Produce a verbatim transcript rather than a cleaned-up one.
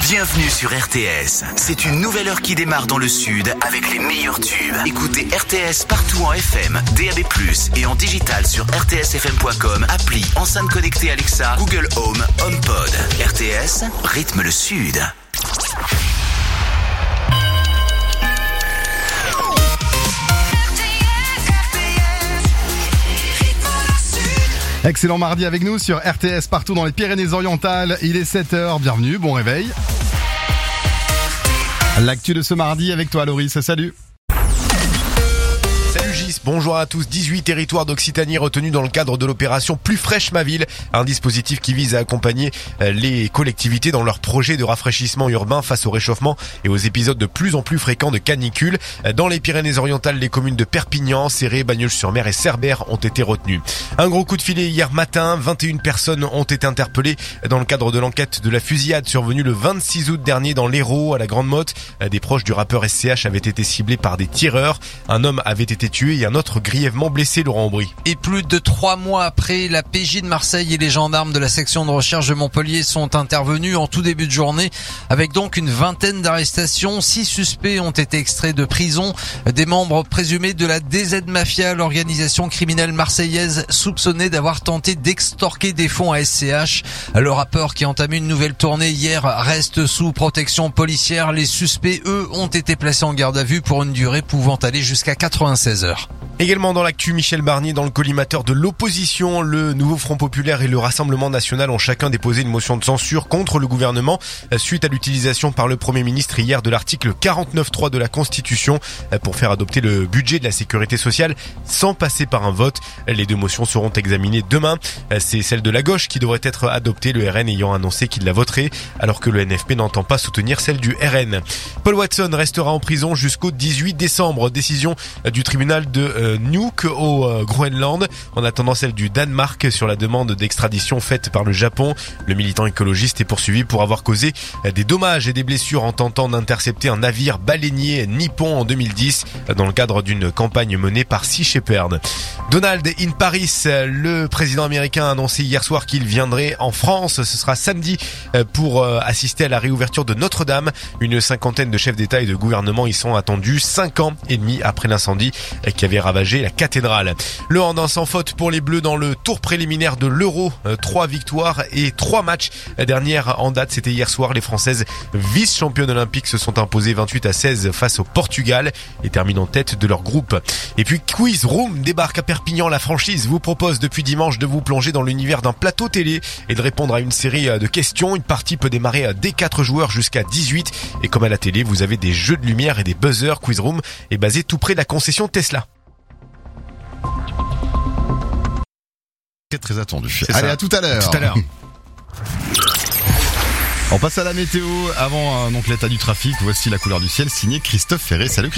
Bienvenue sur R T S. C'est une nouvelle heure qui démarre dans le sud avec les meilleurs tubes. Écoutez R T S partout en F M, D A B plus, et en digital sur r t s f m point com, appli, enceinte connectée Alexa, Google Home, HomePod. R T S, rythme le sud. Excellent mardi avec nous sur R T S partout dans les Pyrénées-Orientales. Il est sept heures, bienvenue, bon réveil. L'actu de ce mardi avec toi Loris, salut. Salut Gis, bonjour à tous. dix-huit territoires d'Occitanie retenus dans le cadre de l'opération Plus fraîche ma ville, un dispositif qui vise à accompagner les collectivités dans leurs projets de rafraîchissement urbain face au réchauffement et aux épisodes de plus en plus fréquents de canicule. Dans les Pyrénées-Orientales, les communes de Perpignan, Céré, Bagnols-sur-Mer et Cerbère ont été retenues. Un gros coup de filet hier matin, vingt et une personnes ont été interpellées dans le cadre de l'enquête de la fusillade survenue le vingt-six août dernier dans l'Hérault à la Grande Motte. Des proches du rappeur S C H avaient été ciblés par des tireurs. Un homme avait été tué et un autre grièvement blessé, Laurent Aubry. Et plus de trois mois après, la P J de Marseille et les gendarmes de la section de recherche de Montpellier sont intervenus en tout début de journée avec donc une vingtaine d'arrestations. Six suspects ont été extraits de prison, des membres présumés de la D Z Mafia, l'organisation criminelle marseillaise soupçonnée d'avoir tenté d'extorquer des fonds à S C H. Le rappeur qui a entamé une nouvelle tournée hier reste sous protection policière. Les suspects, eux, ont été placés en garde à vue pour une durée pouvant aller jusqu'à quatre-vingt-seize heures. Également dans l'actu, Michel Barnier dans le collimateur de l'opposition. Le Nouveau Front Populaire et le Rassemblement National ont chacun déposé une motion de censure contre le gouvernement suite à l'utilisation par le Premier ministre hier de l'article quarante-neuf point trois de la Constitution pour faire adopter le budget de la sécurité sociale sans passer par un vote. Les deux motions seront examinées demain. C'est celle de la gauche qui devrait être adoptée, le R N ayant annoncé qu'il la voterait alors que le N F P n'entend pas soutenir celle du R N. Paul Watson restera en prison jusqu'au dix-huit décembre. Décision du tribunal de euh, Nuuk au euh, Groenland, en attendant celle du Danemark sur la demande d'extradition faite par le Japon. Le militant écologiste est poursuivi pour avoir causé euh, des dommages et des blessures en tentant d'intercepter un navire baleinier nippon en deux mille dix dans le cadre d'une campagne menée par Sea Shepherd. Donald in Paris, le président américain a annoncé hier soir qu'il viendrait en France. Ce sera samedi euh, pour euh, assister à la réouverture de Notre-Dame. Une cinquantaine de chefs d'État et de gouvernement y sont attendus cinq ans et demi après l'incendie euh, qui avait ravagé la cathédrale. Le hand sans faute pour les Bleus dans le tour préliminaire de l'Euro. Trois victoires et trois matchs. La dernière en date, c'était hier soir. Les Françaises vice-championnes olympiques se sont imposées vingt-huit à seize face au Portugal et terminent en tête de leur groupe. Et puis Quiz Room débarque à Perpignan. La franchise vous propose depuis dimanche de vous plonger dans l'univers d'un plateau télé et de répondre à une série de questions. Une partie peut démarrer dès quatre joueurs jusqu'à dix-huit. Et comme à la télé, vous avez des jeux de lumière et des buzzers. Quiz Room est basé tout près de la concession Tesla. Très très attendu. C'est Allez, ça. à tout à l'heure. Tout à l'heure. On passe à la météo avant euh, donc l'état du trafic. Voici la couleur du ciel signé Christophe Ferré. Salut Christophe.